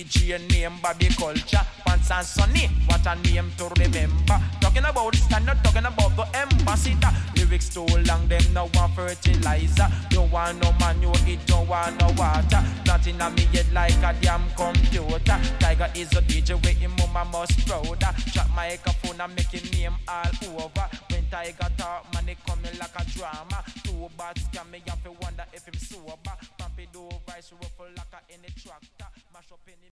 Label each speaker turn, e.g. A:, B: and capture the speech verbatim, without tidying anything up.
A: D J name Bobby Culture. Pants and Sunny, what a name to remember. Talking about the standard, talking about the ambassador. Lyrics too long, them no want fertilizer. Don't want no man, you eat, don't want no water. Nothing on me yet like a damn computer. Tiger is a D J with him mama must prouder. Chop microphone and make him name all over. When Tiger talk, man, it coming like a drama. Two bats can me have to wonder if him sober. Pump it over, vice ruffle like a any tractor. Mash up any